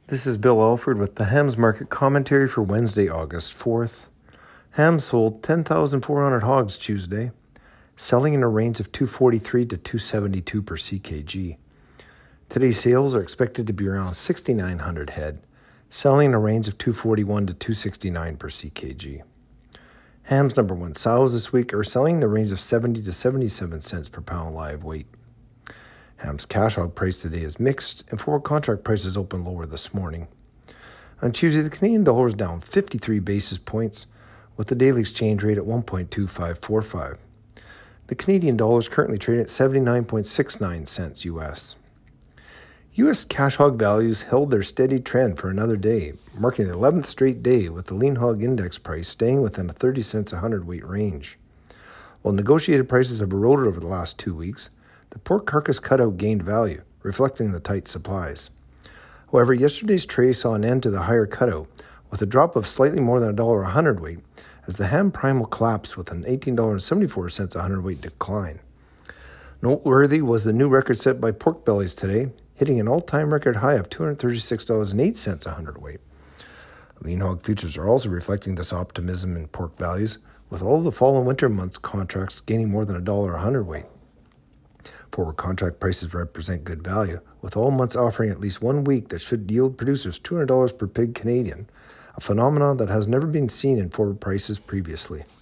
This is Bill Alford with the Hams Market Commentary for Wednesday, August 4th. Hams sold 10,400 hogs Tuesday, selling in a range of 243 to 272 per CKG. Today's sales are expected to be around 6,900 head, selling in a range of 241 to 269 per CKG. Hams number one sows this week are selling in the range of 70 to 77 cents per pound live weight. Hams cash hog price today is mixed, and forward contract prices opened lower this morning. On Tuesday, the Canadian dollar is down 53 basis points, with the daily exchange rate at 1.2545. The Canadian dollar is currently trading at 79.69 cents U.S. U.S. cash hog values held their steady trend for another day, marking the 11th straight day with the lean hog index price staying within a 30 cents a hundredweight range. While negotiated prices have eroded over the last 2 weeks, the pork carcass cutout gained value, reflecting the tight supplies. However, yesterday's trade saw an end to the higher cutout, with a drop of slightly more than $1 a hundredweight, as the ham primal collapsed with an $18.74 a hundredweight decline. Noteworthy was the new record set by pork bellies today, hitting an all-time record high of $236.08 a hundredweight. Lean hog futures are also reflecting this optimism in pork values, with all the fall and winter months contracts gaining more than $1 a hundredweight. Forward contract prices represent good value, with all months offering at least 1 week that should yield producers $200 per pig Canadian, a phenomenon that has never been seen in forward prices previously.